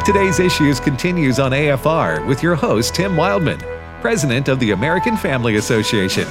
Today's Issues continues on AFR with your host, Tim Wildman, President of the American Family Association.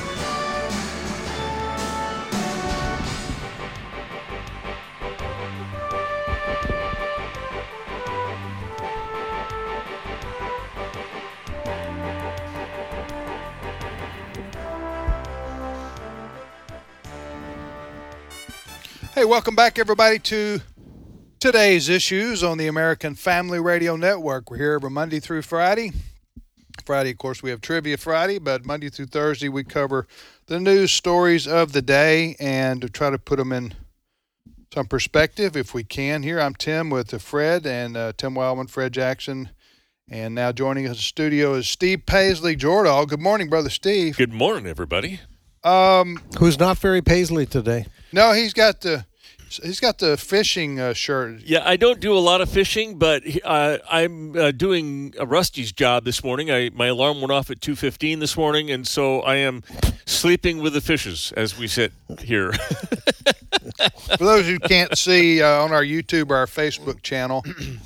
Hey, welcome back, everybody, to Today's Issues on the American Family Radio Network. We're here every Monday through Friday. Friday, of course, we have Trivia Friday, but Monday through Thursday, we cover the news stories of the day and to try to put them in some perspective if we can. Here, I'm Tim with Fred and Tim Wildman, Fred Jackson. And now joining us in the studio is Steve Paisley Jordahl. Good morning, Brother Steve. Good morning, everybody. Who's not very Paisley today? No, he's got the fishing shirt. Yeah, I don't do a lot of fishing, but I'm doing a Rusty's job this morning. My alarm went off at 2:15 this morning, and so I am sleeping with the fishes as we sit here. For those who can't see on our YouTube or our Facebook channel,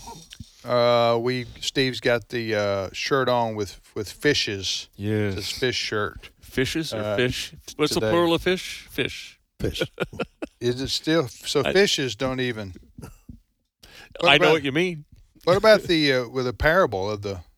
Steve's got the shirt on with fishes. Yes, it's fish shirt. Fishes or fish? What's today. the plural of fish? Fish. Is it still so? Fishes don't even. I know what you mean. What about the with a parable of the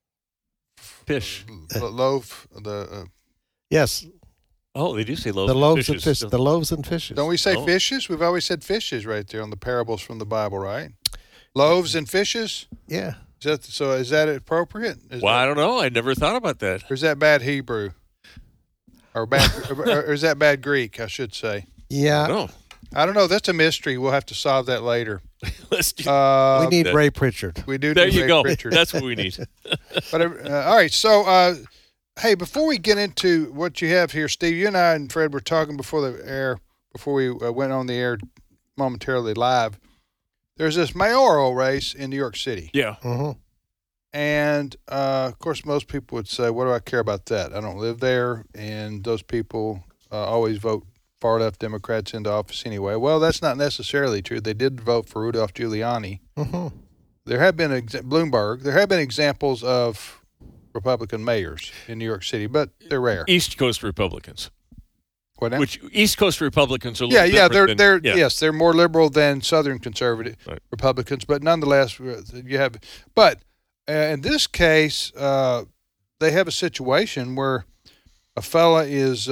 fish loaf? Yes. Oh, they do say loaves. The loaves and and fishes. fish. The loaves and fishes. Don't we say fishes? We've always said fishes right there on the parables from the Bible, right? Loaves and fishes. Yeah. Is that appropriate? I don't know. I never thought about that. Or is that bad Hebrew? Or is that bad Greek, I should say? Yeah. I don't know. That's a mystery. We'll have to solve that later. We need Ray Pritchard. We do. There need you Ray go. Pritchard. That's what we need. But all right. So, hey, before we get into what you have here, Steve, you and I and Fred were talking before we went on the air momentarily live. There's this mayoral race in New York City. Yeah. Mm-hmm. And, of course, most people would say, what do I care about that? I don't live there, and those people always vote far-left Democrats into office anyway. Well, that's not necessarily true. They did vote for Rudolph Giuliani. Mm-hmm. There have been Bloomberg. There have been examples of Republican mayors in New York City, but they're rare. East Coast Republicans. What now? Which East Coast Republicans are a little different they're more liberal than Southern conservative Republicans, but nonetheless, you have. But in this case, they have a situation where a fella is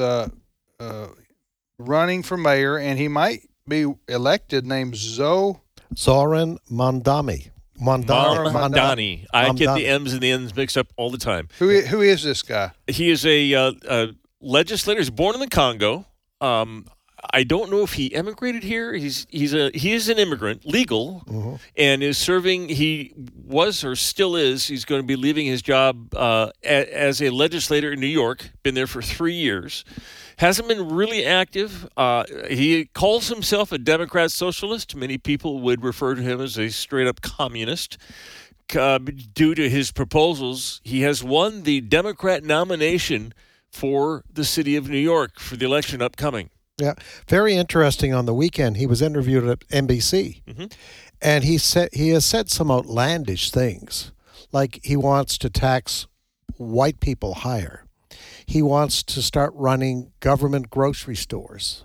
running for mayor, and he might be elected, named Zoran Mamdani. Mamdani. I get the M's and the N's mixed up all the time. Who is this guy? He is a legislator. He's born in the Congo. I don't know if he emigrated here. He is an immigrant, legal, mm-hmm. and is serving. He was or still is. He's going to be leaving his job as a legislator in New York. Been there for 3 years. Hasn't been really active. He calls himself a Democrat socialist. Many people would refer to him as a straight-up communist. Due to his proposals, he has won the Democrat nomination for the city of New York for the election upcoming. Yeah, very interesting. On the weekend, he was interviewed at NBC, mm-hmm. and he has said some outlandish things, like he wants to tax white people higher. He wants to start running government grocery stores.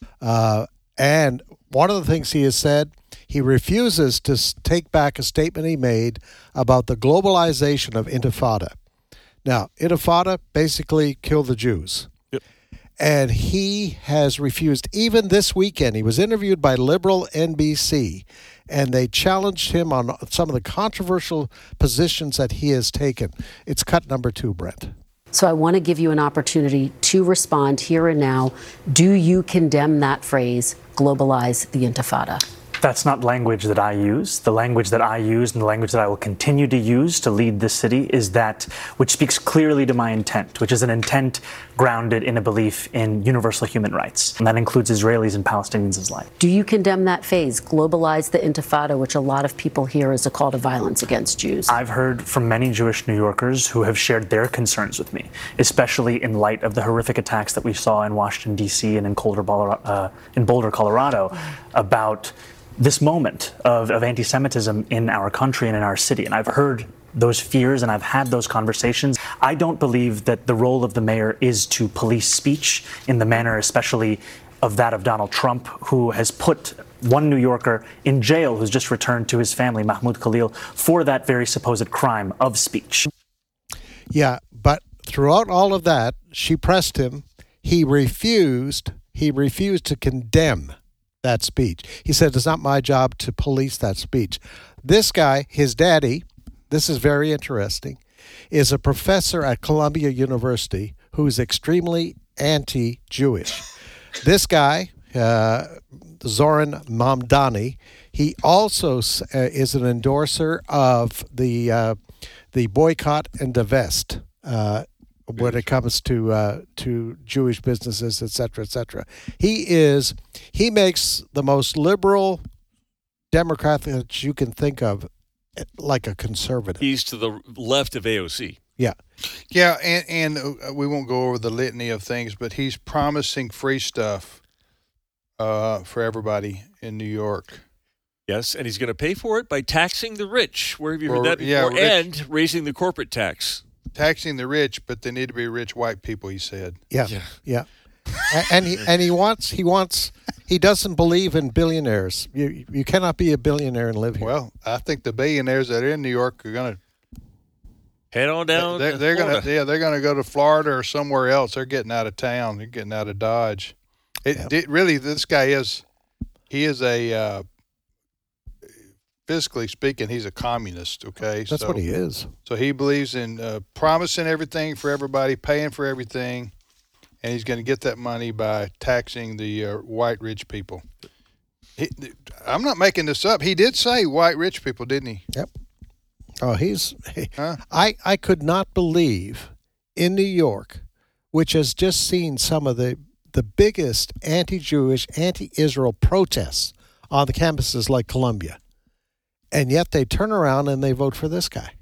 And one of the things he has said, he refuses to take back a statement he made about the globalization of Intifada. Now, Intifada basically killed the Jews. Yep. And he has refused. Even this weekend, he was interviewed by liberal NBC, and they challenged him on some of the controversial positions that he has taken. It's cut number 2, Brent. So I want to give you an opportunity to respond here and now. Do you condemn that phrase, globalize the Intifada? That's not language that I use. The language that I use and the language that I will continue to use to lead this city is that which speaks clearly to my intent, which is an intent grounded in a belief in universal human rights. And that includes Israelis and Palestinians alike. Do you condemn that phrase, globalize the Intifada, which a lot of people hear as a call to violence against Jews? I've heard from many Jewish New Yorkers who have shared their concerns with me, especially in light of the horrific attacks that we saw in Washington, D.C. and in Boulder, Colorado, about this moment of anti-Semitism in our country and in our city. And I've heard those fears and I've had those conversations. I don't believe that the role of the mayor is to police speech in the manner especially of that of Donald Trump, who has put one New Yorker in jail who's just returned to his family, Mahmoud Khalil, for that very supposed crime of speech. Yeah, but throughout all of that, she pressed him. He refused to condemn that speech. He said, it's not my job to police that speech. This guy, his daddy, this is very interesting, is a professor at Columbia University who's extremely anti-Jewish. This guy, Zoran Mamdani, he also is an endorser of the boycott and divest when it comes to Jewish businesses, et cetera, et cetera. He makes the most liberal Democrat that you can think of, like a conservative. He's to the left of AOC. Yeah. Yeah, and we won't go over the litany of things, but he's promising free stuff for everybody in New York. Yes, and he's going to pay for it by taxing the rich. Where have you heard that before? Yeah, and raising the corporate tax. Taxing the rich, but they need to be rich white people, he said. Yeah. And he doesn't believe in billionaires. You cannot be a billionaire and live here. Well, I think the billionaires that are in New York are going to head on down. They're going to go to Florida or somewhere else. They're getting out of town. They're getting out of Dodge. Really, this guy is a physically speaking, he's a communist. Okay, that's what he is. So he believes in promising everything for everybody, paying for everything, and he's going to get that money by taxing the white rich people. I'm not making this up. He did say white rich people, didn't he? Yep. Oh, I could not believe in New York, which has just seen some of the biggest anti-Jewish, anti-Israel protests on the campuses like Columbia. And yet they turn around and they vote for this guy.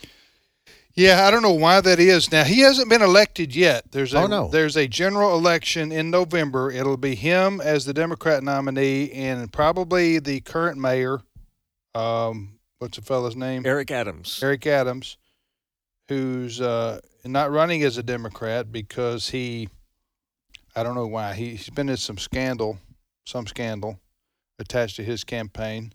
Yeah, I don't know why that is. Now, he hasn't been elected yet. There's a general election in November. It'll be him as the Democrat nominee and probably the current mayor, what's the fellow's name? Eric Adams. Eric Adams, who's not running as a Democrat because I don't know why. He's been in some scandal attached to his campaign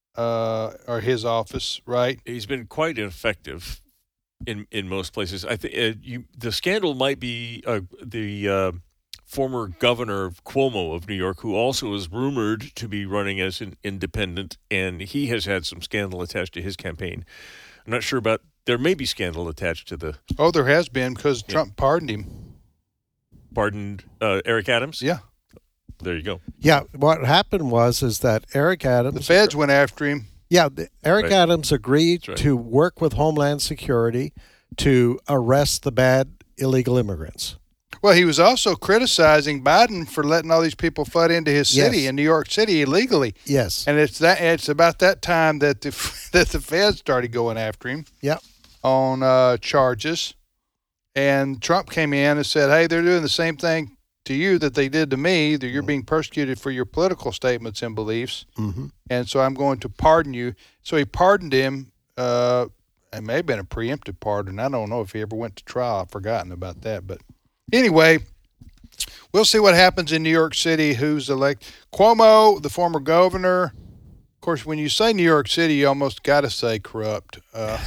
or his office, right? He's been quite ineffective in most places. I think the scandal might be the former governor of Cuomo of New York, who also is rumored to be running as an independent, and he has had some scandal attached to his campaign. I'm not sure about. There may be scandal attached to the. Oh, there has been because Trump pardoned him. Pardoned Eric Adams? Yeah. There you go. Yeah, what happened is that Eric Adams... The feds went after him. Yeah, Eric Adams agreed to work with Homeland Security to arrest the bad illegal immigrants. Well, he was also criticizing Biden for letting all these people flood into his city in New York City illegally. Yes. And it's about that time that the feds started going after him. Yep. On charges. And Trump came in and said, hey, they're doing the same thing to you that they did to me, that you're being persecuted for your political statements and beliefs. Mm-hmm. And so I'm going to pardon you. So he pardoned him. It may have been a preemptive pardon. I don't know if he ever went to trial. I've forgotten about that. But anyway, we'll see what happens in New York City, who's elected. Cuomo, the former governor. Of course, when you say New York City, you almost got to say corrupt.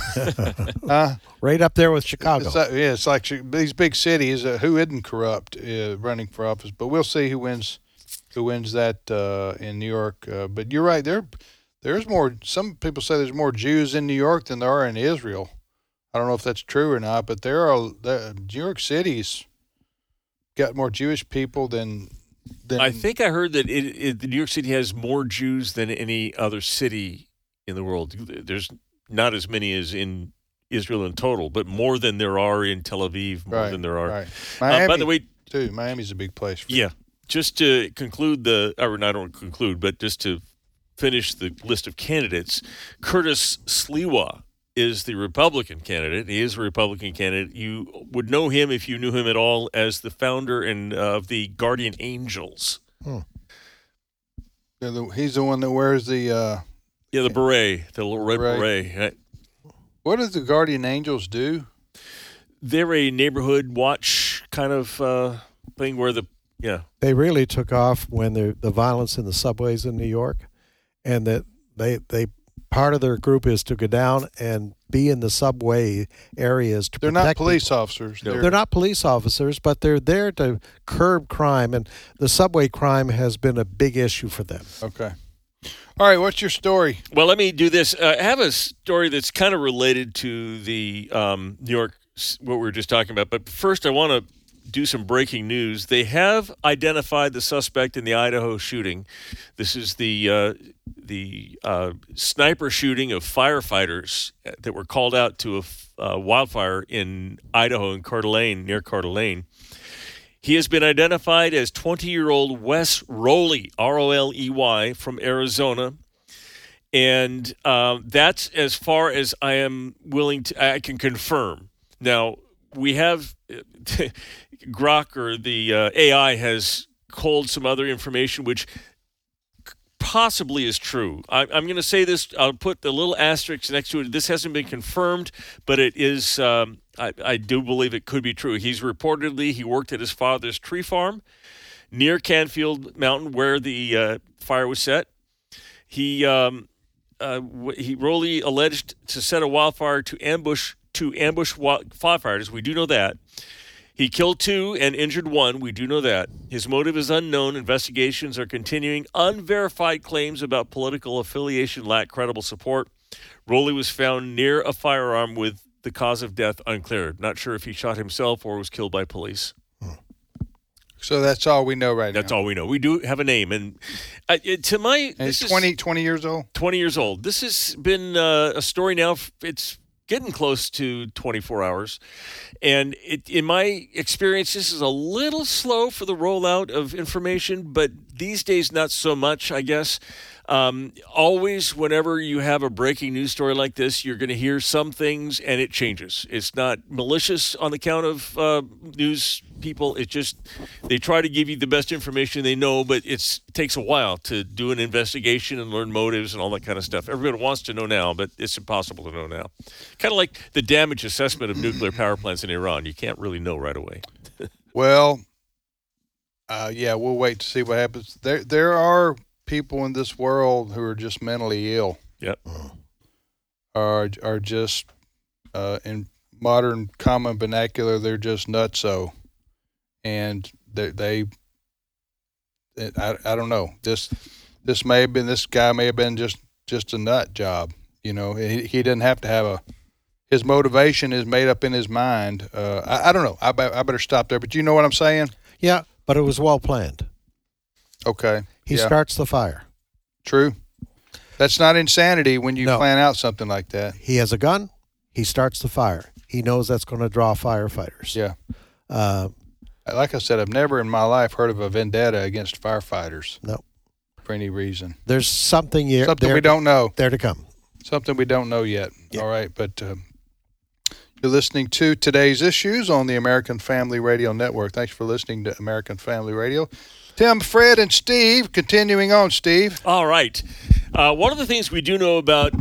Right up there with Chicago. It's like these big cities. Who isn't corrupt running for office? But we'll see who wins that in New York. But you're right. There's more. Some people say there's more Jews in New York than there are in Israel. I don't know if that's true or not. But New York City's got more Jewish people than. I think I heard that New York City has more Jews than any other city in the world. There's not as many as in Israel in total, but more than there are in Tel Aviv, than there are. Right. Miami, by the way, too. Miami's a big place. Just to conclude but just to finish the list of candidates, Curtis Sliwa is the Republican candidate. He is a Republican candidate. You would know him if you knew him at all as the founder of the Guardian Angels. He's the one that wears the. The beret, the little red Beret. beret. What does the Guardian Angels do? They're a neighborhood watch kind of thing where They really took off when the violence in the subways in New York, and that they part of their group is to go down and be in the subway areas to They're protect not police people. officers. No. They're not police officers, but they're there to curb crime, and the subway crime has been a big issue for them. Okay. All right. What's your story? Well, let me do this. I have a story that's kind of related to the New York, what we were just talking about. But first, I want to do some breaking news. They have identified the suspect in the Idaho shooting. This is the sniper shooting of firefighters that were called out to a wildfire in Idaho, in Coeur d'Alene, near Coeur d'Alene. He has been identified as 20-year-old Wes Roley, R-O-L-E-Y, from Arizona. And that's as far as I am I can confirm. Now, we have Grok, or the AI, has culled some other information which possibly is true. I'm going to say this. I'll put the little asterisk next to it. This hasn't been confirmed, but it is. I do believe it could be true. He worked at his father's tree farm near Canfield Mountain, where the fire was set. He Roley alleged to set a wildfire to ambush firefighters. We do know that. He killed 2 and injured 1. We do know that. His motive is unknown. Investigations are continuing. Unverified claims about political affiliation lack credible support. Roley was found near a firearm with the cause of death unclear. Not sure if he shot himself or was killed by police. So that's all we know right now. That's all we know. We do have a name. And he's 20 years old? 20 years old. This has been a story now. It's getting close to 24 hours. And in my experience, this is a little slow for the rollout of information, but these days not so much, I guess. Always, whenever you have a breaking news story like this, you're going to hear some things and it changes. It's not malicious on the count of news people. It's just they try to give you the best information they know, but it takes a while to do an investigation and learn motives and all that kind of stuff. Everybody wants to know now, but it's impossible to know now. Kind of like the damage assessment of nuclear power plants in Iran. You can't really know right away. Well, we'll wait to see what happens. There are people in this world who are just mentally ill. Yep. Are just in modern common vernacular, they're just nutso, and I don't know. This guy may have been just a nut job. You know, he didn't have to have his motivation is made up in his mind. I don't know. I better stop there. But you know what I'm saying? Yeah, but it was well planned. Okay. He starts the fire. True. That's not insanity when you plan out something like that. He has a gun. He starts the fire. He knows that's going to draw firefighters. Yeah. Like I said, I've never in my life heard of a vendetta against firefighters. No. For any reason. There's something we don't know. There to come. Something we don't know yet. Yeah. All right. But you're listening to Today's Issues on the American Family Radio Network. Thanks for listening to American Family Radio. Tim, Fred, and Steve. Continuing on, Steve. All right. One of the things we do know about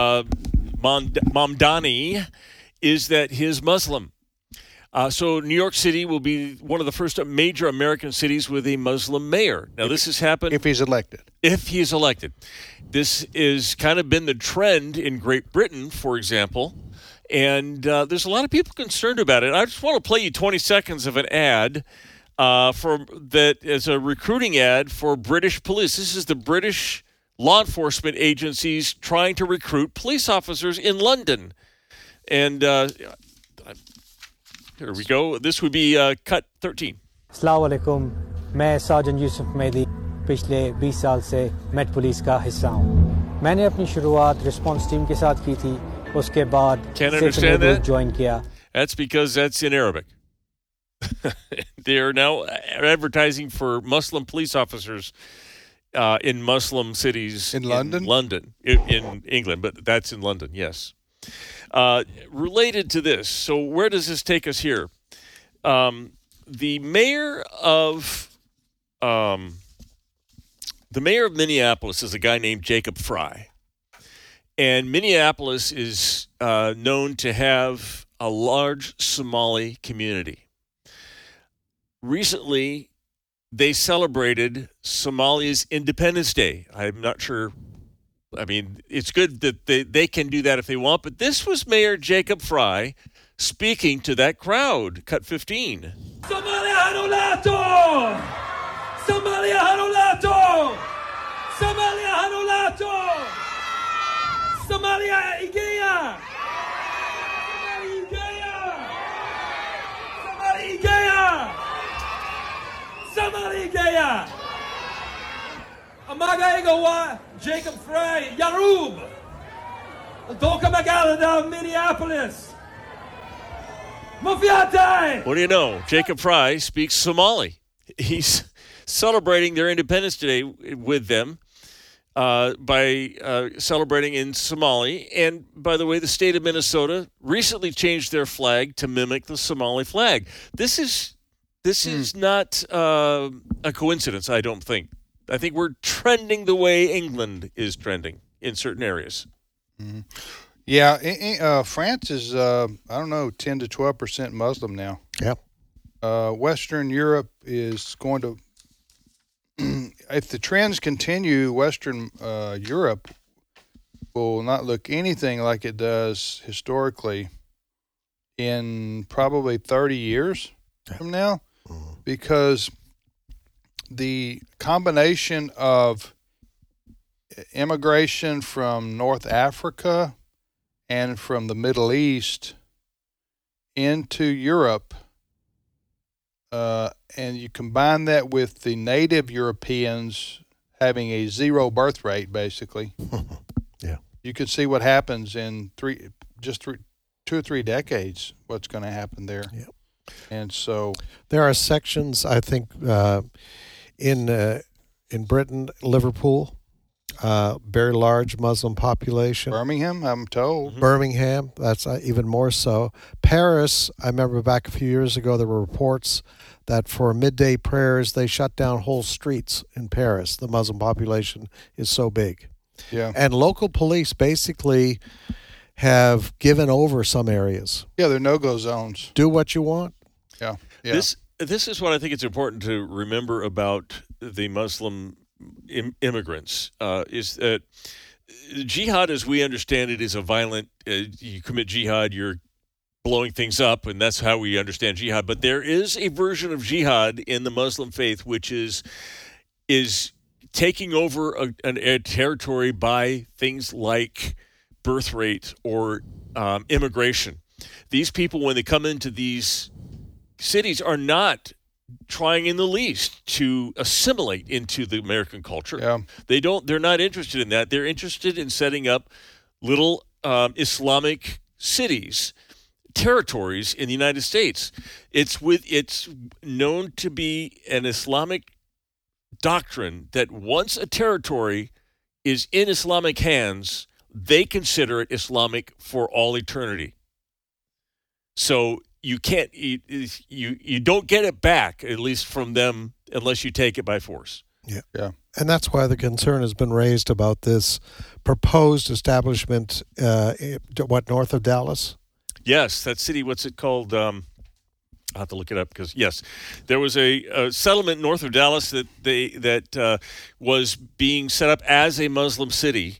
Mamdani is that he's Muslim. So New York City will be one of the first major American cities with a Muslim mayor. Now, this has happened. If he's elected. If he's elected. This has kind of been the trend in Great Britain, for example. And there's a lot of people concerned about it. I just want to play you 20 seconds of an ad as a recruiting ad for British police. This is the British law enforcement agencies trying to recruit police officers in London. And here we go. This would be cut 13. Assalamu alaikum. मैं साजन यूसुफ मेहदी पिछले 20 साल से met police का हिस्सा हूँ. मैंने अपनी शुरुआत रिस्पांस टीम के साथ की थी. उसके बाद ज्वाइन किया. That's because that's in Arabic. They are now advertising for Muslim police officers in Muslim cities. In London? In England, but that's in London, yes. Related to this, so where does this take us here? The mayor of The mayor of Minneapolis is a guy named Jacob Frey. And Minneapolis is known to have a large Somali community. Recently, they celebrated Somalia's Independence Day. I'm not sure. I mean, it's good that they can do that if they want, but this was Mayor Jacob Frey speaking to that crowd. Cut 15. Somalia Hanulato! Somalia Hanulato! Somalia Hanulato! Somalia Igea! Somalia Igea! Somalia Igea! Amaga Igawa, Jacob Frey, Yarub! Doka Magalada, Minneapolis! Mufiate! What do you know? Jacob Frey speaks Somali. He's celebrating their Independence Day with them by celebrating in Somali. And by the way, the state of Minnesota recently changed their flag to mimic the Somali flag. This is not a coincidence, I don't think. I think we're trending the way England is trending in certain areas. Mm-hmm. Yeah, France is, 10 to 12% Muslim now. Yeah. Western Europe is going to, if the trends continue, Western Europe will not look anything like it does historically in probably 30 years from now, because the combination of immigration from North Africa and from the Middle East into Europe, and you combine that with the native Europeans having a zero birth rate, basically. Yeah, you can see what happens in 2 or 3 decades. What's going to happen there? Yep. And so there are sections, I think, in Britain, Liverpool. Very large Muslim population. Birmingham, I'm told. Mm-hmm. Birmingham, that's even more so. Paris, I remember back a few years ago, there were reports that for midday prayers, they shut down whole streets in Paris. The Muslim population is so big. Yeah. And local police basically have given over some areas. Yeah, they're no-go zones. Do what you want. Yeah. This is what I think it's important to remember about the Muslim immigrants, is that jihad, as we understand it, is a violent, you commit jihad, you're blowing things up, and that's how we understand jihad. But there is a version of jihad in the Muslim faith which is taking over a territory by things like birth rate or immigration. These people, when they come into these cities, are not trying in the least to assimilate into the American culture. Yeah. They're not interested in that. They're interested in setting up little Islamic cities, territories in the United States. It's known to be an Islamic doctrine that once a territory is in Islamic hands, they consider it Islamic for all eternity. So you can't, you don't get it back, at least from them, unless you take it by force. Yeah. And that's why the concern has been raised about this proposed establishment, north of Dallas? Yes, that city, what's it called? I'll have to look it up because, yes, there was a settlement north of Dallas that was being set up as a Muslim city.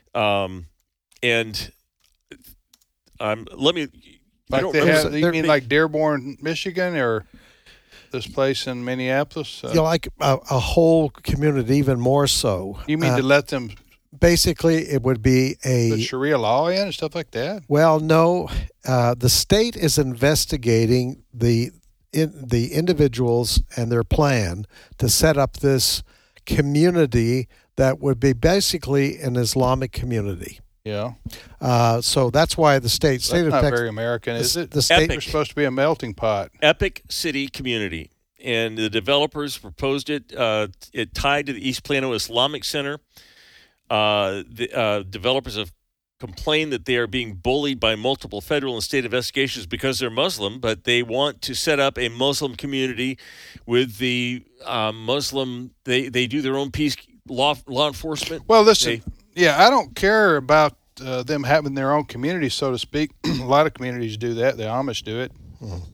And let me... You mean like Dearborn, Michigan, or this place in Minneapolis? Like a whole community, even more so. You mean to let them... Basically, it would be put Sharia law in and stuff like that? Well, no. The state is investigating the individuals and their plan to set up this community that would be basically an Islamic community. Yeah. So that's why the state That's of not Texas, very American, is it? The state is supposed to be a melting pot. Epic City Community. And the developers proposed it. It tied to the East Plano Islamic Center. The developers have complained that they are being bullied by multiple federal and state investigations because they're Muslim, but they want to set up a Muslim community with the Muslim. They do their own law enforcement. Well, listen, I don't care about them having their own community, so to speak. A lot of communities do that. The Amish do it.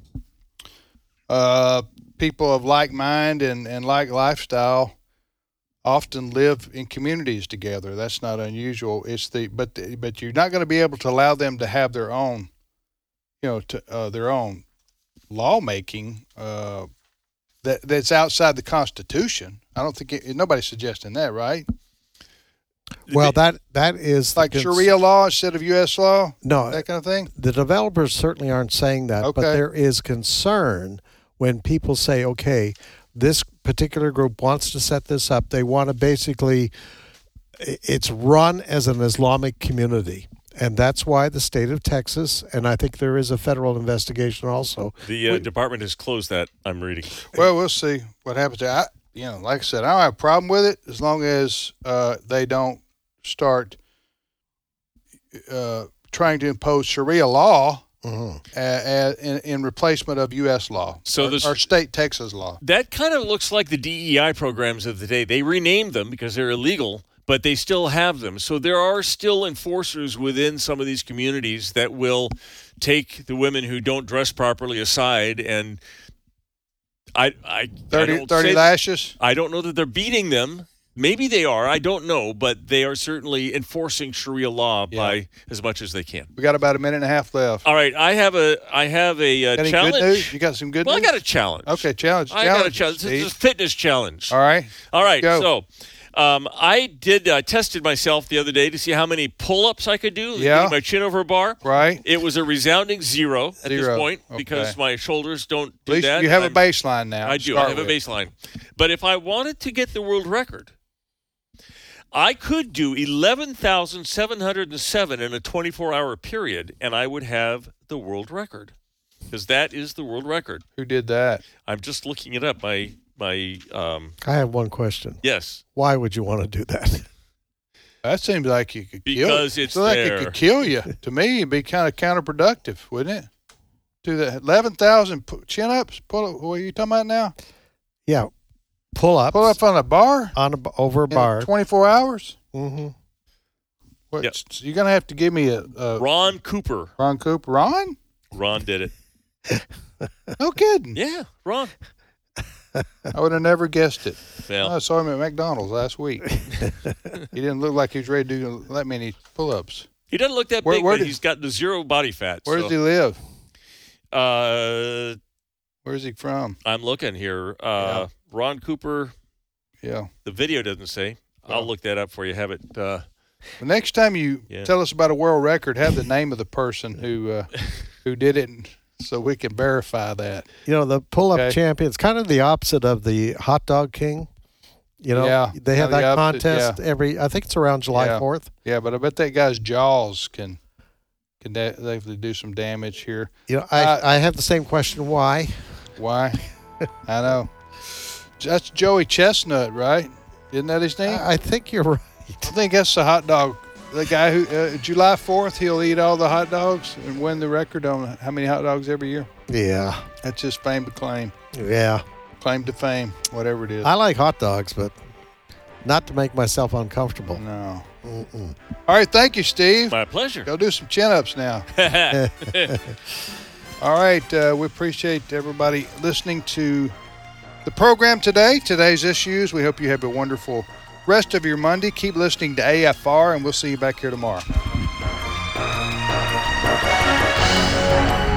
People of like mind and like lifestyle often live in communities together. That's not unusual. But you're not going to be able to allow them to have their own, their own lawmaking that's outside the Constitution. I don't think nobody's suggesting that, right? Well, that is like Sharia law instead of U.S. law. No, that kind of thing. The developers certainly aren't saying that, okay. But there is concern when people say, "Okay, this particular group wants to set this up. They want to basically, it's run as an Islamic community." And that's why the state of Texas, and I think there is a federal investigation also. The department has closed that, I'm reading. Well, we'll see what happens there. Like I said, I don't have a problem with it as long as they don't start trying to impose Sharia law in replacement of U.S. law or state Texas law. That kind of looks like the DEI programs of the day. They renamed them because they're illegal, but they still have them. So there are still enforcers within some of these communities that will take the women who don't dress properly aside and 30 lashes? I don't know that they're beating them. Maybe they are. I don't know, but they are certainly enforcing Sharia law by as much as they can. We got about a minute and a half left. All right, I have a any challenge. Good news? You got some good news? I got a challenge. Okay, challenge. I got a challenge. It's a fitness challenge. All right. Go. So I tested myself the other day to see how many pull-ups I could do, getting my chin over a bar. Right. It was a resounding zero at this point because my shoulders don't do that. At least you have a baseline now. I do. I have a baseline. But if I wanted to get the world record, I could do 11,707 in a 24-hour period, and I would have the world record because that is the world record. Who did that? I'm just looking it up. I have one question. Yes. Why would you want to do that? That seems like you could kill because it's like there. It could kill you. To me, it'd be kind of counterproductive, wouldn't it? Do that 11,000 chin-ups. What are you talking about now? Yeah. Pull-ups. Pull up on a bar? Over a bar. 24 hours? Mm-hmm. Yep. So you're going to have to give me a Ron Cooper. Ron Cooper? Ron did it. No kidding. Yeah, Ron. I would have never guessed it. Well, I saw him at McDonald's last week. He didn't look like he was ready to do that many pull-ups. He doesn't look that big, but he's got the zero body fat. Where does he live? Where's he from? I'm looking here. Ron Cooper. Yeah. The video doesn't say. I'll look that up for you. Have it. The next time you tell us about a world record, have the name of the person who did it, so we can verify that. The pull-up champion. It's kind of the opposite of the hot dog king. They have that contest I think it's around July 4th. Yeah, but I bet that guy's jaws can definitely do some damage here. I have the same question. Why? Why? I know. That's Joey Chestnut, right? Isn't that his name? I think you're right. I think that's the hot dog. The guy who July 4th, he'll eat all the hot dogs and win the record on how many hot dogs every year. Yeah. That's his claim to claim. Yeah. Claim to fame, whatever it is. I like hot dogs, but not to make myself uncomfortable. No. Mm-mm. All right, thank you, Steve. My pleasure. Go do some chin-ups now. All right, we appreciate everybody listening to the program today, today's issues. We hope you have a wonderful rest of your Monday. Keep listening to AFR, and we'll see you back here tomorrow.